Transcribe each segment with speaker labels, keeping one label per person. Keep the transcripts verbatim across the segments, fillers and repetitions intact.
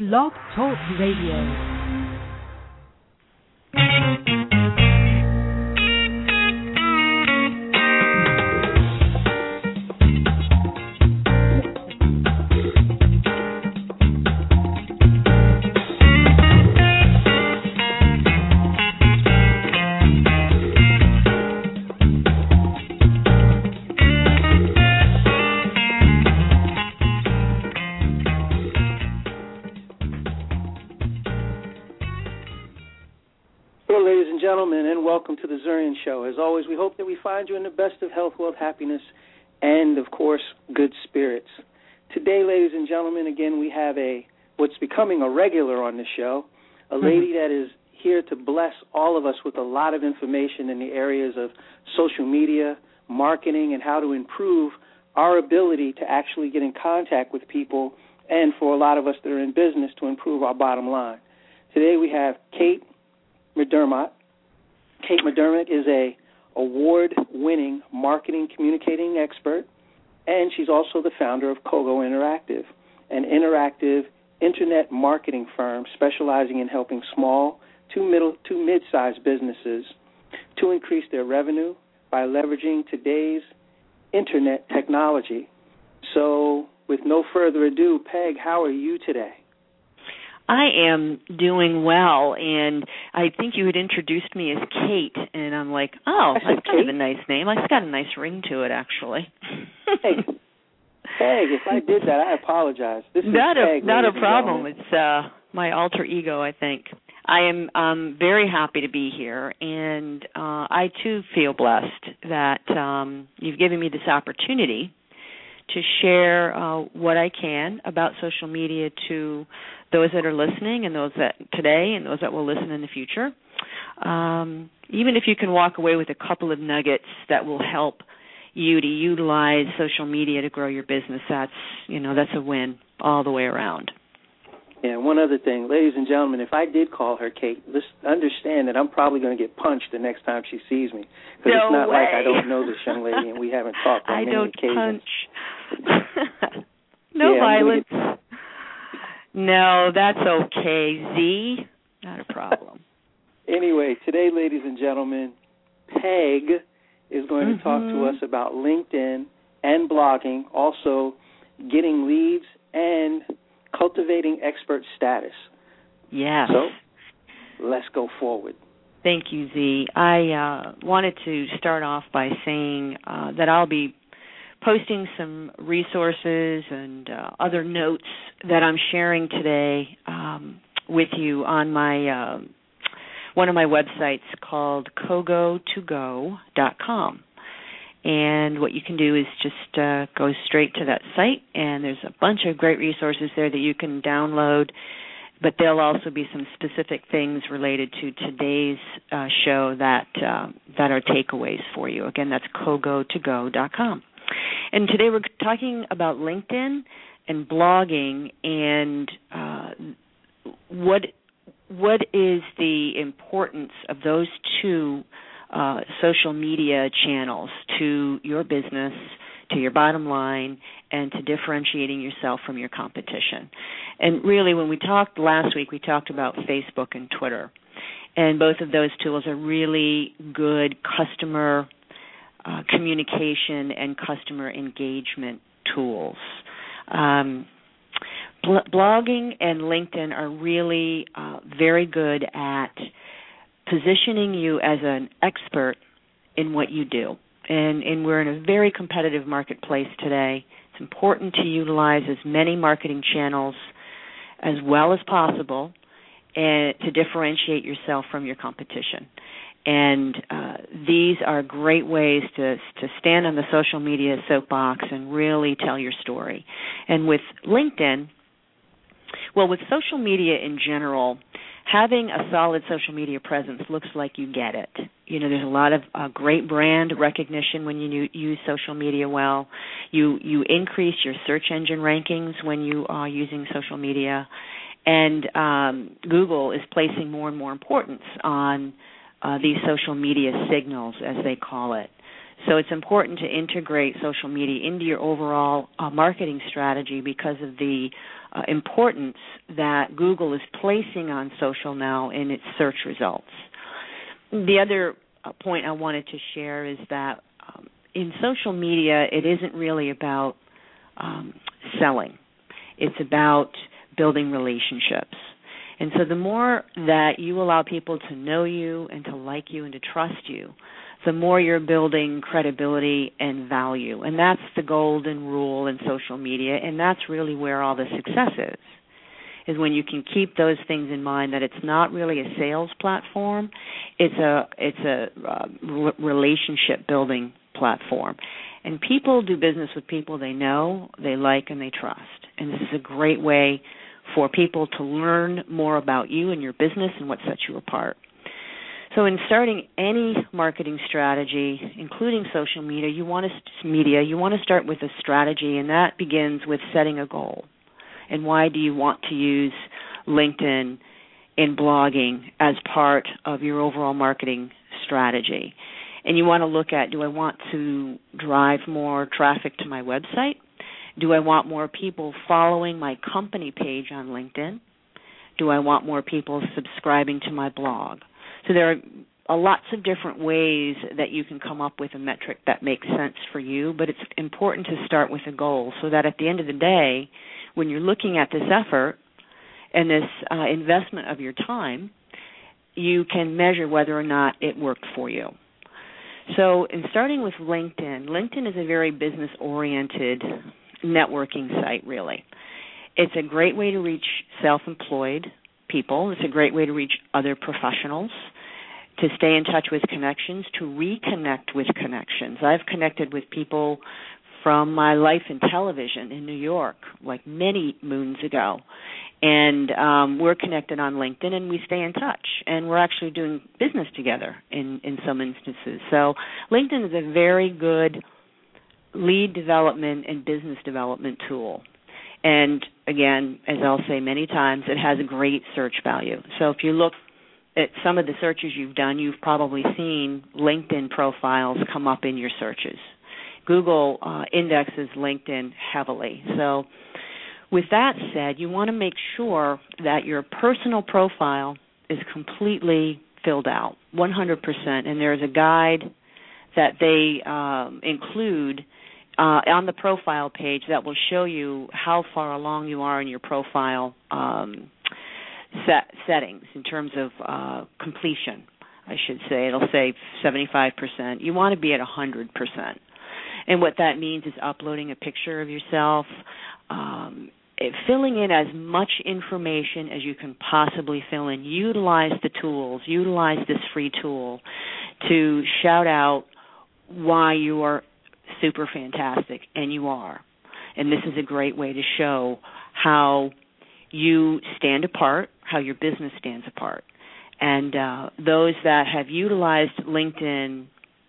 Speaker 1: Blog Talk Radio.
Speaker 2: Gentlemen, and welcome to the Zurian Show. As always, we hope that we find you in the best of health, wealth, happiness, and, of course, good spirits. Today, ladies and gentlemen, again, we have a what's becoming a regular on the show, a lady that is here to bless all of us with a lot of information in the areas of social media, marketing, and how to improve our ability to actually get in contact with people, and for a lot of us that are in business, to improve our bottom line. Today, we have Kate McDermott. Kate McDermott is a award-winning marketing communicating expert, and she's also the founder of Kogo Interactive, an interactive internet marketing firm specializing in helping small to middle to mid-sized businesses to increase their revenue by leveraging today's internet technology. So, with no further ado, Peg, how are you today?
Speaker 3: I am doing well, and I think you had introduced me as Kate, and I'm like, oh, that's kind of a nice name. It's got a nice ring to it, actually.
Speaker 2: Hey, Peg, if I did that, I apologize. This is
Speaker 3: not
Speaker 2: Peg,
Speaker 3: a not a problem. It's uh, my alter ego, I think. I am um, very happy to be here, and uh, I, too, feel blessed that um, you've given me this opportunity to share uh, what I can about social media to those that are listening and those that today and those that will listen in the future. Um, even if you can walk away with a couple of nuggets that will help you to utilize social media to grow your business, that's, you know, that's a win all the way around.
Speaker 2: Yeah, one other thing, ladies and gentlemen, if I did call her Kate, just understand that I'm probably going to get punched the next time she sees me. Because
Speaker 3: no
Speaker 2: it's not
Speaker 3: way.
Speaker 2: like I don't know this young lady and we haven't talked on
Speaker 3: I
Speaker 2: many
Speaker 3: don't
Speaker 2: occasions.
Speaker 3: punch. no
Speaker 2: yeah,
Speaker 3: violence.
Speaker 2: Get...
Speaker 3: No, that's okay. Z, not a problem.
Speaker 2: Anyway, today, ladies and gentlemen, Peg is going
Speaker 3: mm-hmm.
Speaker 2: to talk to us about LinkedIn and blogging, also getting leads and cultivating expert status.
Speaker 3: Yes.
Speaker 2: So, let's go forward.
Speaker 3: Thank you, Z. I uh, wanted to start off by saying uh, that I'll be posting some resources and uh, other notes that I'm sharing today um, with you on my uh, one of my websites called kogo to go dot com. And what you can do is just uh, go straight to that site, and there's a bunch of great resources there that you can download, but there'll also be some specific things related to today's uh, show that uh, that are takeaways for you. Again, that's kogo to go dot com. And today we're talking about LinkedIn and blogging and uh, what what is the importance of those two Uh, social media channels to your business, to your bottom line, and to differentiating yourself from your competition. And really, when we talked last week, we talked about Facebook and Twitter. And both of those tools are really good customer uh, communication and customer engagement tools. Um, bl- blogging and LinkedIn are really uh, very good at positioning you as an expert in what you do. And, and we're in a very competitive marketplace today. It's important to utilize as many marketing channels as well as possible and to differentiate yourself from your competition. And uh, these are great ways to, to stand on the social media soapbox and really tell your story. And with LinkedIn, well, with social media in general, having a solid social media presence looks like you get it. You know, there's a lot of uh, great brand recognition when you use social media well. You you increase your search engine rankings when you are using social media. And um, Google is placing more and more importance on uh, these social media signals, as they call it. So it's important to integrate social media into your overall uh, marketing strategy because of the uh, importance that Google is placing on social now in its search results. The other uh, point I wanted to share is that um, in social media, it isn't really about um, selling. It's about building relationships. And so the more that you allow people to know you and to like you and to trust you, the more you're building credibility and value. And that's the golden rule in social media, and that's really where all the success is, is when you can keep those things in mind, that it's not really a sales platform, it's a it's a uh, re- relationship-building platform. And people do business with people they know, they like, and they trust. And this is a great way for people to learn more about you and your business and what sets you apart. So in starting any marketing strategy, including social media, you want to media, you want to start with a strategy, and that begins with setting a goal. And why do you want to use LinkedIn and blogging as part of your overall marketing strategy? And you want to look at, do I want to drive more traffic to my website? Do I want more people following my company page on LinkedIn? Do I want more people subscribing to my blog? So there are lots of different ways that you can come up with a metric that makes sense for you, but it's important to start with a goal so that at the end of the day, when you're looking at this effort and this uh, investment of your time, you can measure whether or not it worked for you. So in starting with LinkedIn, LinkedIn is a very business-oriented networking site, really. It's a great way to reach self-employed people. It's a great way to reach other professionals, to stay in touch with connections, to reconnect with connections. I've connected with people from my life in television in New York, like many moons ago. And um, we're connected on LinkedIn, and we stay in touch. And we're actually doing business together in, in some instances. So LinkedIn is a very good lead development and business development tool. And, again, as I'll say many times, it has a great search value. So if you look at some of the searches you've done, you've probably seen LinkedIn profiles come up in your searches. Google uh, indexes LinkedIn heavily. So with that said, you want to make sure that your personal profile is completely filled out, one hundred percent. And there's a guide that they um, include uh, on the profile page that will show you how far along you are in your profile um, set settings in terms of uh, completion, I should say. It'll say seventy-five percent. You want to be at one hundred percent. And what that means is uploading a picture of yourself, um, filling in as much information as you can possibly fill in. Utilize the tools, utilize this free tool to shout out why you are super fantastic, and you are. And this is a great way to show how you stand apart, how your business stands apart. And uh, those that have utilized LinkedIn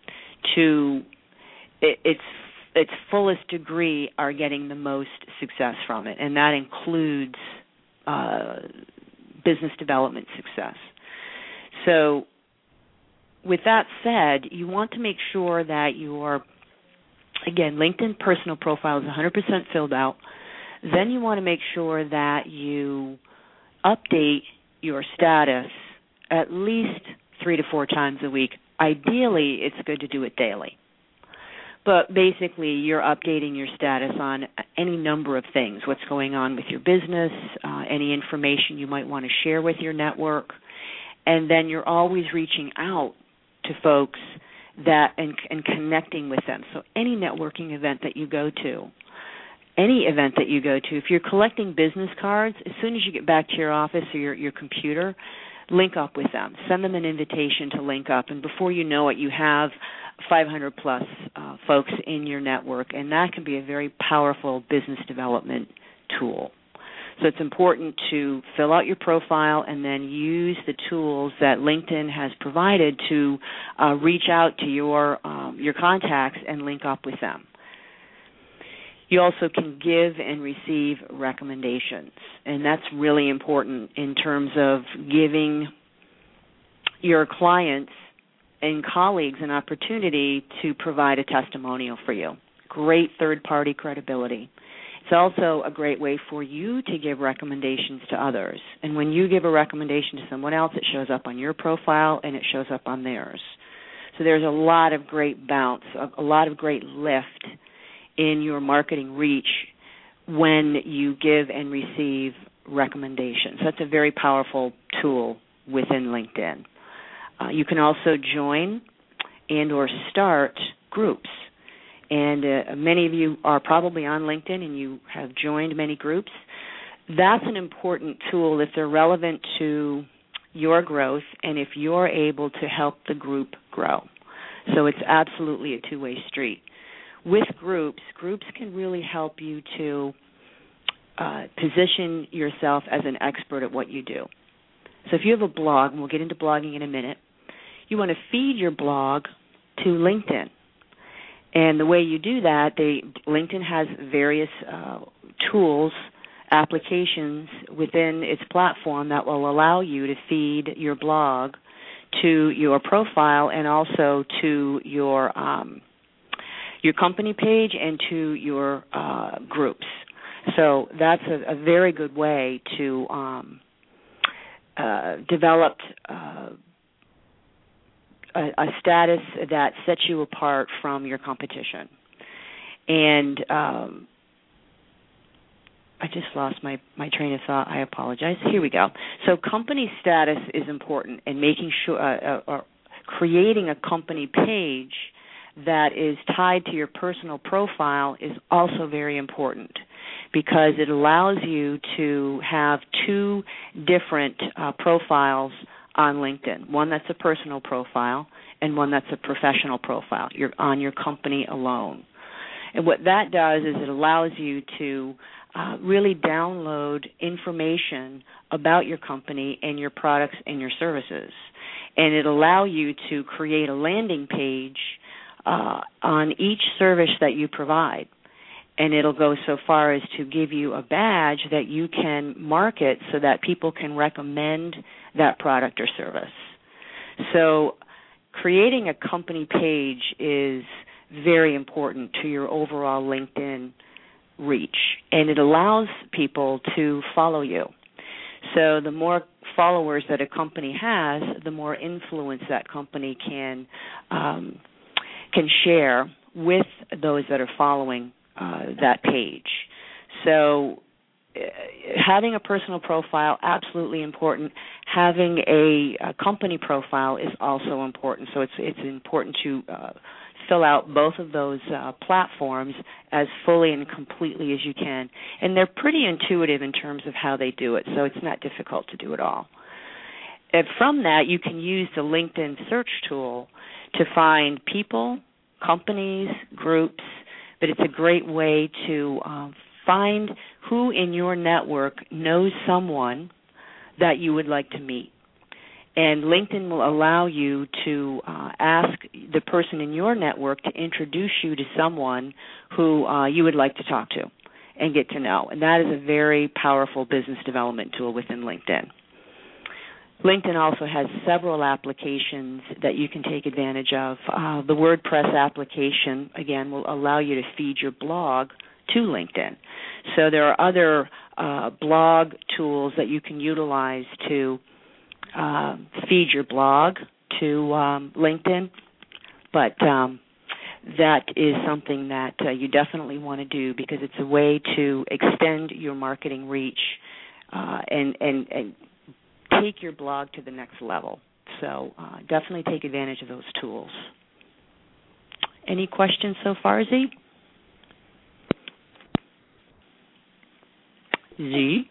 Speaker 3: to it, its its fullest degree are getting the most success from it, and that includes uh, business development success. So with that said, you want to make sure that your, again, LinkedIn personal profile is one hundred percent filled out. Then you want to make sure that you update your status at least three to four times a week. Ideally, it's good to do it daily. But basically, you're updating your status on any number of things, what's going on with your business, uh, any information you might want to share with your network, and then you're always reaching out to folks that and, and connecting with them. So any networking event that you go to, any event that you go to, if you're collecting business cards, as soon as you get back to your office or your, your computer, link up with them. Send them an invitation to link up, and before you know it, you have five hundred plus uh, folks in your network, and that can be a very powerful business development tool. So it's important to fill out your profile and then use the tools that LinkedIn has provided to uh, reach out to your um, your contacts and link up with them. You also can give and receive recommendations, and that's really important in terms of giving your clients and colleagues an opportunity to provide a testimonial for you. Great third-party credibility. It's also a great way for you to give recommendations to others. And when you give a recommendation to someone else, it shows up on your profile and it shows up on theirs. So there's a lot of great bounce, a lot of great lift in your marketing reach when you give and receive recommendations. That's a very powerful tool within LinkedIn. Uh, you can also join and or start groups. And uh, many of you are probably on LinkedIn and you have joined many groups. That's an important tool if they're relevant to your growth and if you're able to help the group grow. So it's absolutely a two-way street. With groups, groups can really help you to uh, position yourself as an expert at what you do. So if you have a blog, and we'll get into blogging in a minute, you want to feed your blog to LinkedIn. And the way you do that, they, LinkedIn has various uh, tools, applications within its platform that will allow you to feed your blog to your profile and also to your um, your company page and to your uh, groups. So that's a, a very good way to um, uh, develop uh, A, a status that sets you apart from your competition. And um, I just lost my, my train of thought. I apologize. Here we go. So company status is important, and making sure, uh, uh, or creating a company page that is tied to your personal profile is also very important because it allows you to have two different uh, profiles on LinkedIn, one that's a personal profile and one that's a professional profile. You're on your company alone. And what that does is it allows you to uh, really download information about your company and your products and your services. And it allows you to create a landing page uh, on each service that you provide. And it'll go so far as to give you a badge that you can market so that people can recommend that product or service. So creating a company page is very important to your overall LinkedIn reach, and it allows people to follow you. So the more followers that a company has, the more influence that company can um, can share with those that are following uh, that page. So uh, having a personal profile, absolutely important. Having a, a company profile is also important. So it's it's important to uh, fill out both of those uh, platforms as fully and completely as you can. And they're pretty intuitive in terms of how they do it, so it's not difficult to do it all. And from that, you can use the LinkedIn search tool to find people, companies, groups, but it's a great way to um, find who in your network knows someone that you would like to meet. And LinkedIn will allow you to uh, ask the person in your network to introduce you to someone who uh, you would like to talk to and get to know. And that is a very powerful business development tool within LinkedIn. LinkedIn also has several applications that you can take advantage of. Uh, the WordPress application, again, will allow you to feed your blog to LinkedIn. So there are other uh, blog tools that you can utilize to uh, feed your blog to um, LinkedIn, but um, that is something that uh, you definitely want to do because it's a way to extend your marketing reach uh, and, and, and take your blog to the next level. So uh, definitely take advantage of those tools. Any questions so far, Z? Z?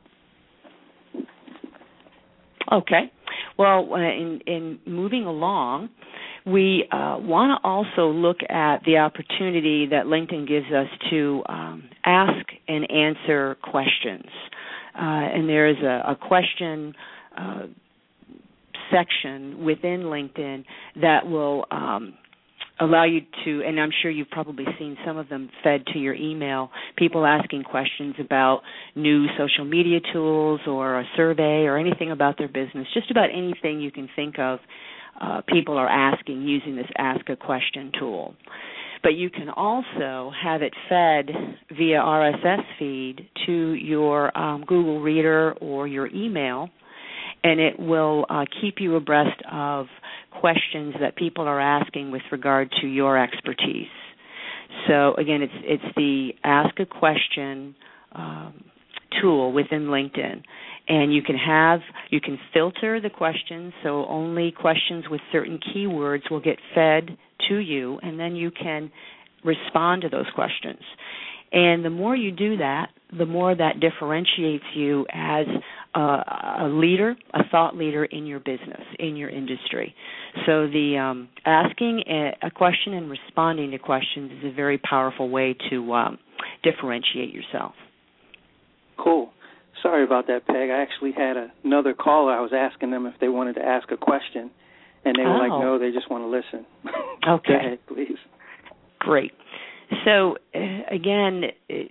Speaker 3: Okay. Well, in, in moving along, we uh, want to also look at the opportunity that LinkedIn gives us to um, ask and answer questions. Uh, and there is a, a question uh, section within LinkedIn that will um, allow you to, and I'm sure you've probably seen some of them fed to your email, people asking questions about new social media tools or a survey or anything about their business, just about anything you can think of, uh, people are asking using this Ask a Question tool. But you can also have it fed via R S S feed to your um, Google Reader or your email, and it will uh, keep you abreast of questions that people are asking with regard to your expertise. So again, it's it's the Ask a Question um, tool within LinkedIn, and you can have you can filter the questions, so only questions with certain keywords will get fed to you, and then you can respond to those questions. And the more you do that, the more that differentiates you as a, a leader, a thought leader in your business, in your industry. So the um, asking a, a question and responding to questions is a very powerful way to um, differentiate yourself.
Speaker 2: Cool. Sorry about that, Peg. I actually had a, another caller. I was asking them if they wanted to ask a question, and they were
Speaker 3: oh.
Speaker 2: like, no, they just want to listen.
Speaker 3: Okay.
Speaker 2: Go ahead, please.
Speaker 3: Great. So, uh, again,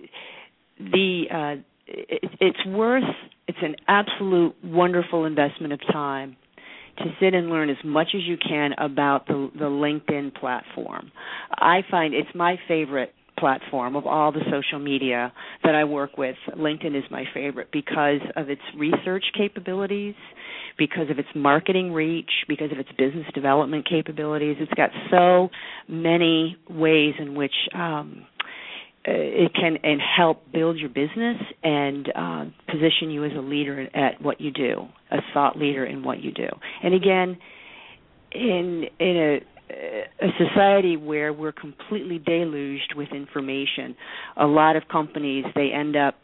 Speaker 3: the uh, it, it's worth, it's an absolute wonderful investment of time to sit and learn as much as you can about the, the LinkedIn platform. I find it's my favorite platform of all the social media that I work with. LinkedIn is my favorite because of its research capabilities, because of its marketing reach, because of its business development capabilities. It's got so many ways in which um, it can and help build your business and uh, position you as a leader at what you do, a thought leader in what you do. And again, in in a a society where we're completely deluged with information, a lot of companies, they end up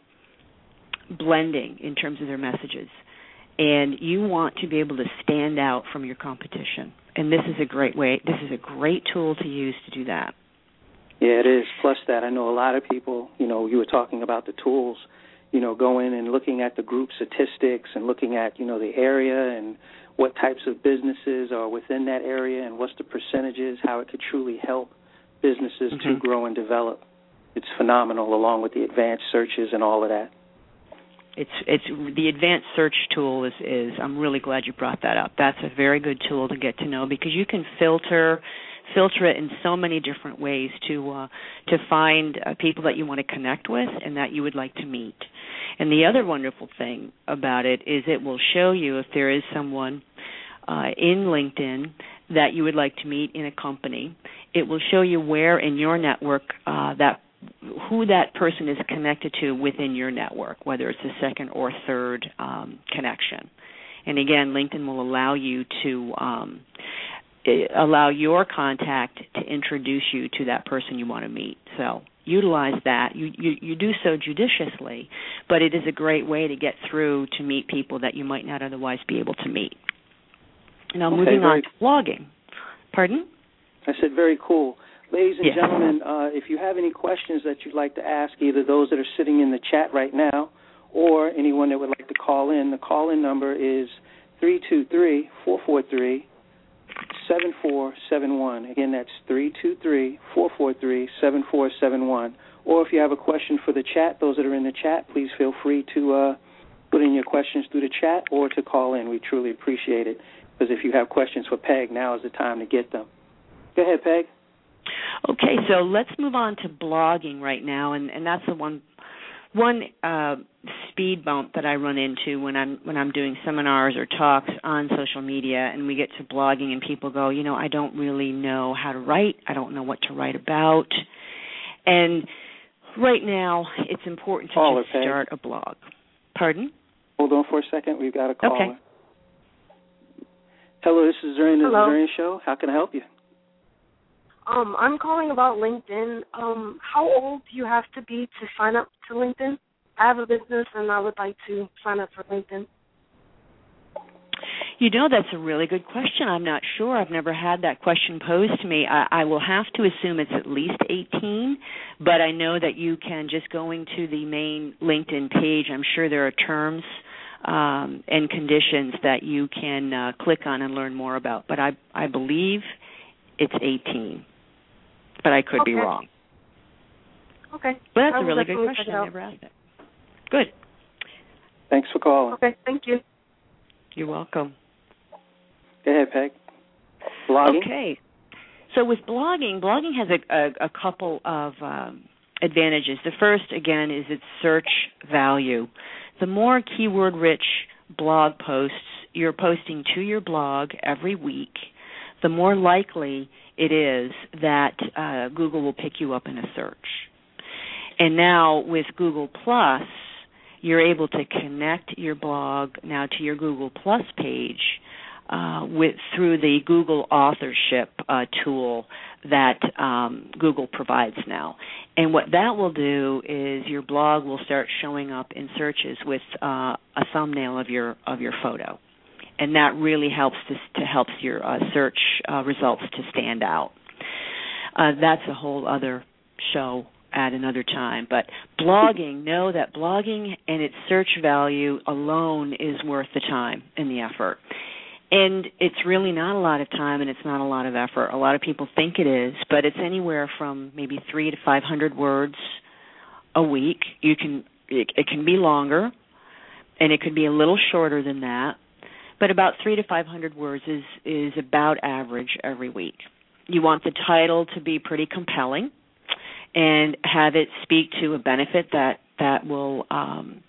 Speaker 3: blending in terms of their messages. And you want to be able to stand out from your competition. And this is a great way, this is a great tool to use to do that.
Speaker 2: Yeah, it is. Plus that, I know a lot of people, you know, you were talking about the tools, you know, going and looking at the group statistics and looking at, you know, the area and what types of businesses are within that area and what's the percentages, how it could truly help businesses mm-hmm. to grow and develop. It's phenomenal, along with the advanced searches and all of that.
Speaker 3: It's it's the advanced search tool is, is I'm really glad you brought that up. That's a very good tool to get to know because you can filter filter it in so many different ways to uh, to find uh, people that you want to connect with and that you would like to meet. And the other wonderful thing about it is it will show you if there is someone uh, in LinkedIn that you would like to meet in a company. It will show you where in your network uh, that who that person is connected to within your network, whether it's a second or third um, connection. And again, LinkedIn will allow you to um, allow your contact to introduce you to that person you want to meet. So utilize that. You, you, you do so judiciously, but it is a great way to get through to meet people that you might not otherwise be able to meet. Now,
Speaker 2: okay,
Speaker 3: moving
Speaker 2: very,
Speaker 3: on to blogging. Pardon?
Speaker 2: I said very cool. Ladies and
Speaker 3: yes.
Speaker 2: gentlemen, uh, if you have any questions that you'd like to ask, either those that are sitting in the chat right now or anyone that would like to call in, the call-in number is three two three, four four three, seven four seven one. Again, that's three two three, four four three, seven four seven one. Or if you have a question for the chat, those that are in the chat, please feel free to uh, put in your questions through the chat or to call in. We truly appreciate it, because if you have questions for Peg, now is the time to get them. Go ahead, Peg.
Speaker 3: Okay, so let's move on to blogging right now, and, and that's the one one uh, speed bump that I run into when I'm when I'm doing seminars or talks on social media, and we get to blogging, and people go, you know, I don't really know how to write. I don't know what to write about. And right now, it's important to
Speaker 2: Caller,
Speaker 3: just
Speaker 2: Peg.
Speaker 3: start a blog. Pardon?
Speaker 2: Hold on for a second. We've got a caller.
Speaker 3: Okay.
Speaker 2: Hello, this is Zurian, the
Speaker 4: Hello.
Speaker 2: Zurian Show. How can I help you?
Speaker 4: Um, I'm calling about LinkedIn. Um, how old do you have to be to sign up to LinkedIn? I have a business and I would like to sign up for LinkedIn.
Speaker 3: You know, that's a really good question. I'm not sure. I've never had that question posed to me. I, I will have to assume it's at least eighteen, but I know that you can, just going to the main LinkedIn page, I'm sure there are terms um, and conditions that you can uh, click on and learn more about. But I, I believe it's eighteen. But I could
Speaker 4: okay.
Speaker 3: be wrong.
Speaker 4: Okay.
Speaker 3: But that's
Speaker 4: I
Speaker 3: a really good
Speaker 4: definitely
Speaker 3: question.
Speaker 4: check it
Speaker 3: I
Speaker 4: out.
Speaker 3: never asked it. Good.
Speaker 2: Thanks for calling.
Speaker 4: Okay, thank you.
Speaker 3: You're welcome.
Speaker 2: Go ahead, Peg. Blogging?
Speaker 3: Okay. So with blogging, blogging has a, a, a couple of um, advantages. The first, again, is its search value. The more keyword-rich blog posts you're posting to your blog every week, the more likely it is that uh, Google will pick you up in a search. And now with Google Plus, you're able to connect your blog now to your Google Plus page uh, with through the Google authorship uh, tool that um, Google provides now. And what that will do is your blog will start showing up in searches with uh, a thumbnail of your of your photo. And that really helps to, to helps your uh, search uh, results to stand out. Uh, that's a whole other show at another time. But blogging, know that blogging and its search value alone is worth the time and the effort. And it's really not a lot of time and it's not a lot of effort. A lot of people think it is, but it's anywhere from maybe three to five hundred words a week. You can it, it can be longer, and it could be a little shorter than that. But about three to five hundred words is, is about average every week. You want the title to be pretty compelling and have it speak to a benefit that, that will um,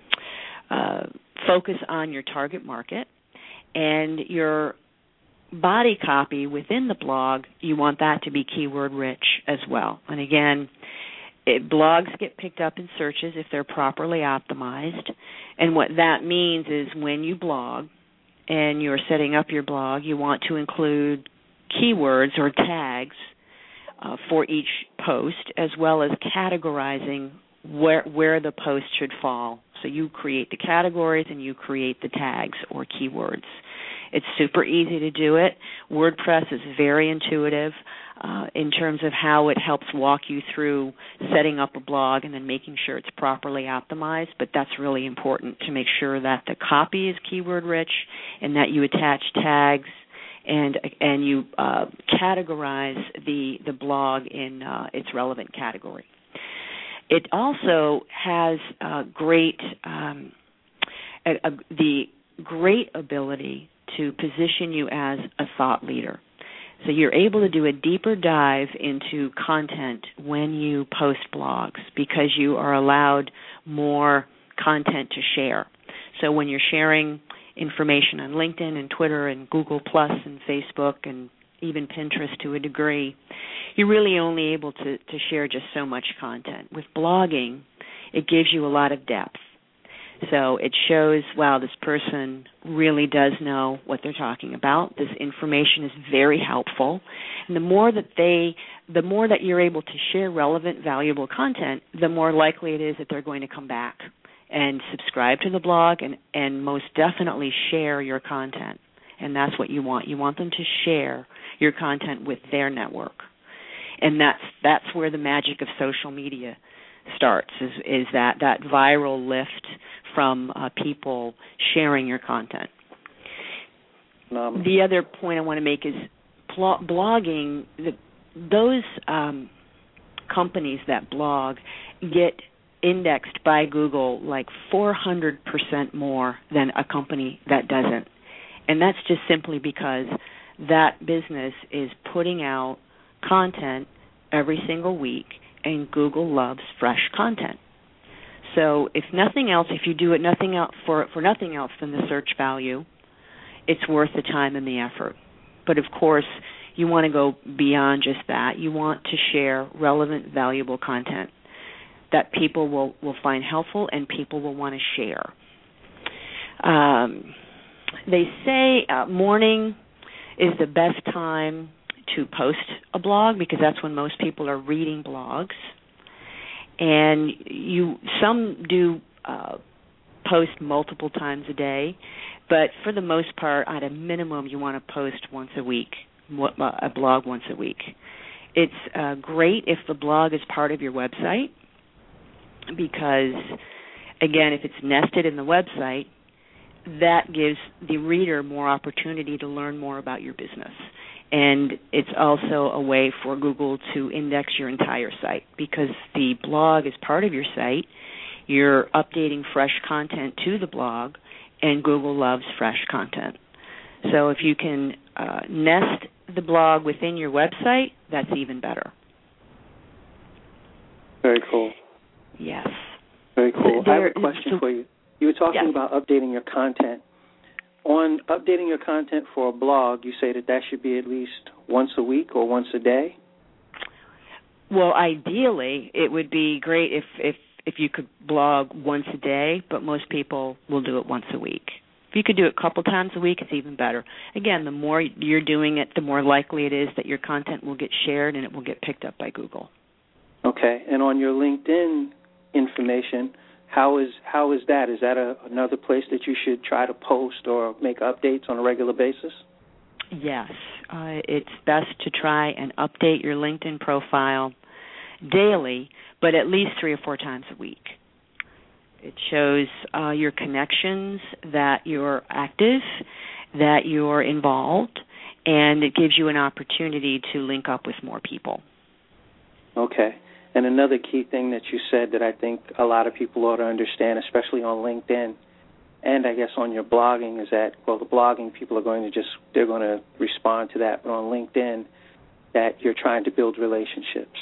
Speaker 3: uh, focus on your target market. And your body copy within the blog, you want that to be keyword rich as well. And again, it, blogs get picked up in searches if they're properly optimized. And what that means is when you blog, and you're setting up your blog, you want to include keywords or tags uh, for each post, as well as categorizing where where the post should fall. So you create the categories and you create the tags or keywords. It's super easy to do it. WordPress is very intuitive uh, in terms of how it helps walk you through setting up a blog and then making sure it's properly optimized. But that's really important to make sure that the copy is keyword rich and that you attach tags and and you uh, categorize the the blog in uh, its relevant category. It also has uh, great um, a, a, the great ability to position you as a thought leader. So you're able to do a deeper dive into content when you post blogs because you are allowed more content to share. So when you're sharing information on LinkedIn and Twitter and Google Plus and Facebook and even Pinterest to a degree, you're really only able to, to share just so much content. With blogging, it gives you a lot of depth. So it shows, wow, this person really does know what they're talking about. This information is very helpful. And the more that they, the more that you're able to share relevant, valuable content, the more likely it is that they're going to come back and subscribe to the blog and, and most definitely share your content. And that's what you want. You want them to share your content with their network. And that's that's where the magic of social media starts, is, is that, that viral lift from uh, people sharing your content. Um, the other point I want to make is pl- blogging, the, those um, companies that blog get indexed by Google like four hundred percent more than a company that doesn't. And that's just simply because that business is putting out content every single week, and Google loves fresh content. So if nothing else, if you do it nothing else for for nothing else than the search value, it's worth the time and the effort. But of course, you want to go beyond just that. You want to share relevant, valuable content that people will, will find helpful and people will want to share. Um, they say uh, morning is the best time to post a blog because that's when most people are reading blogs. And you, some do uh, post multiple times a day, but for the most part, at a minimum, you want to post once a week, a blog once a week. It's uh, great if the blog is part of your website because, again, if it's nested in the website, that gives the reader more opportunity to learn more about your business. And it's also a way for Google to index your entire site because the blog is part of your site. You're updating fresh content to the blog, and Google loves fresh content. So if you can uh, nest the blog within your website, that's even better.
Speaker 2: Very cool.
Speaker 3: Yes.
Speaker 2: Very cool.
Speaker 3: There,
Speaker 2: I have a question
Speaker 3: so,
Speaker 2: for you. You were talking
Speaker 3: yes.
Speaker 2: about updating your content. On updating your content for a blog, you say that that should be at least once a week or once a day?
Speaker 3: Well, ideally, it would be great if, if, if you could blog once a day, but most people will do it once a week. If you could do it a couple times a week, it's even better. Again, the more you're doing it, the more likely it is that your content will get shared and it will get picked up by Google.
Speaker 2: Okay. And on your LinkedIn information, how is how is that? Is that a, another place that you should try to post or make updates on a regular basis?
Speaker 3: Yes. Uh, it's best to try and update your LinkedIn profile daily, but at least three or four times a week. It shows uh, your connections, that you're active, that you're involved, and it gives you an opportunity to link up with more people.
Speaker 2: Okay. And another key thing that you said that I think a lot of people ought to understand, especially on LinkedIn, and I guess on your blogging, is that, well, the blogging people are going to just, they're going to respond to that, but on LinkedIn, that you're trying to build relationships.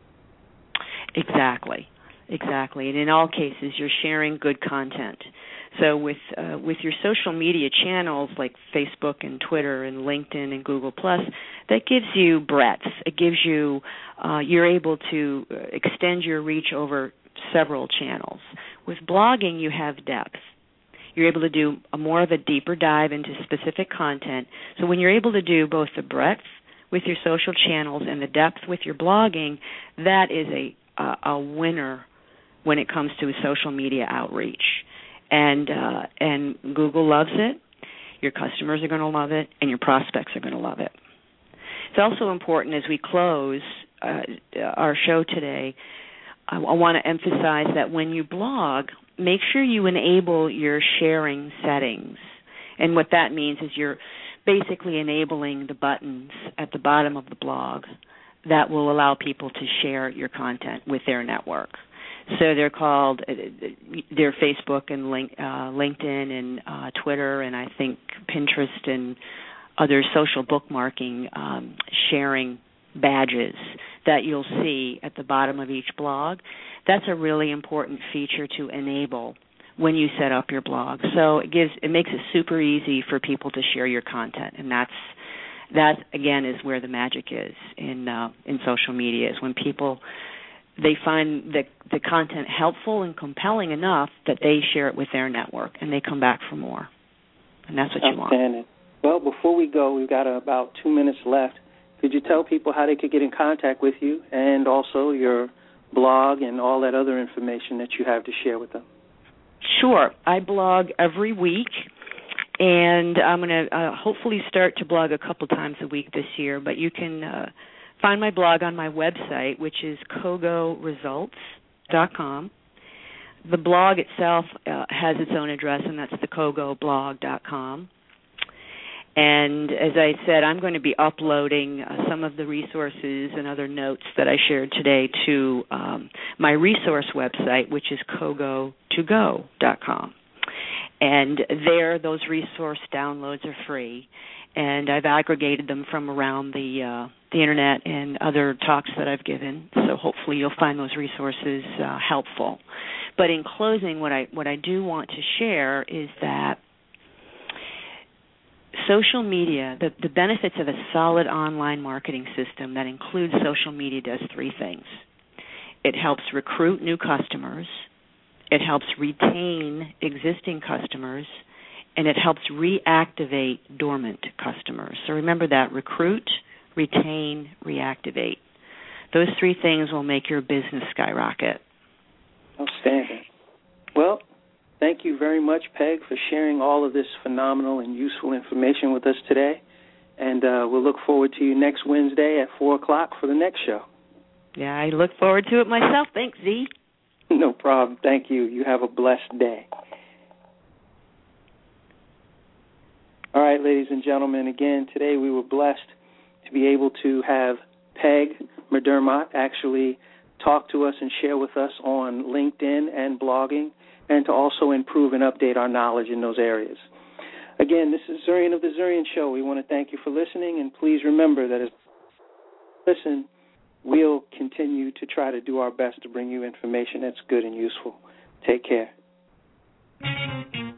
Speaker 3: Exactly. Exactly. And in all cases, you're sharing good content. So with uh, with your social media channels like Facebook and Twitter and LinkedIn and Google Plus, that gives you breadth. It gives you, uh, you're able to extend your reach over several channels. With blogging, you have depth. You're able to do a more of a deeper dive into specific content. So when you're able to do both the breadth with your social channels and the depth with your blogging, that is a, a, a winner when it comes to social media outreach. And uh, and Google loves it, your customers are going to love it, and your prospects are going to love it. It's also important as we close uh, our show today, I, I want to emphasize that when you blog, make sure you enable your sharing settings. And what that means is you're basically enabling the buttons at the bottom of the blog that will allow people to share your content with their network. So they're called, they're Facebook and link, uh, LinkedIn and uh, Twitter and I think Pinterest and other social bookmarking um, sharing badges that you'll see at the bottom of each blog. That's a really important feature to enable when you set up your blog. So it gives, it makes it super easy for people to share your content, and that's that again is where the magic is in uh, in social media. Is when people they find the the content helpful and compelling enough that they share it with their network, and they come back for more. And that's what you want.
Speaker 2: Outstanding. Well, before we go, we've got about two minutes left. Could you tell people how they could get in contact with you and also your blog and all that other information that you have to share with them?
Speaker 3: Sure. I blog every week, and I'm going to uh, hopefully start to blog a couple times a week this year, but you can uh, find my blog on my website, which is kogo results dot com. The blog itself uh, has its own address, and that's the kogo blog dot com. And as I said, I'm going to be uploading uh, some of the resources and other notes that I shared today to um, my resource website, which is kogo to go dot com. And there, those resource downloads are free. And I've aggregated them from around the uh, the Internet and other talks that I've given. So hopefully you'll find those resources uh, helpful. But in closing, what I what I do want to share is that social media, the, the benefits of a solid online marketing system that includes social media does three things. It helps recruit new customers, it helps retain existing customers, and it helps reactivate dormant customers. So remember that, recruit, retain, reactivate. Those three things will make your business skyrocket.
Speaker 2: Outstanding. Well, thank you very much, Peg, for sharing all of this phenomenal and useful information with us today. And uh, we'll look forward to you next Wednesday at four o'clock for the next show.
Speaker 3: Yeah, I look forward to it myself. Thanks, Z.
Speaker 2: No problem. Thank you. You have a blessed day. All right, ladies and gentlemen, again, today we were blessed to be able to have Peg McDermott actually talk to us and share with us on LinkedIn and blogging, and to also improve and update our knowledge in those areas. Again, this is Zurian of the Zurian Show. We want to thank you for listening, and please remember that as you listen, we'll continue to try to do our best to bring you information that's good and useful. Take care.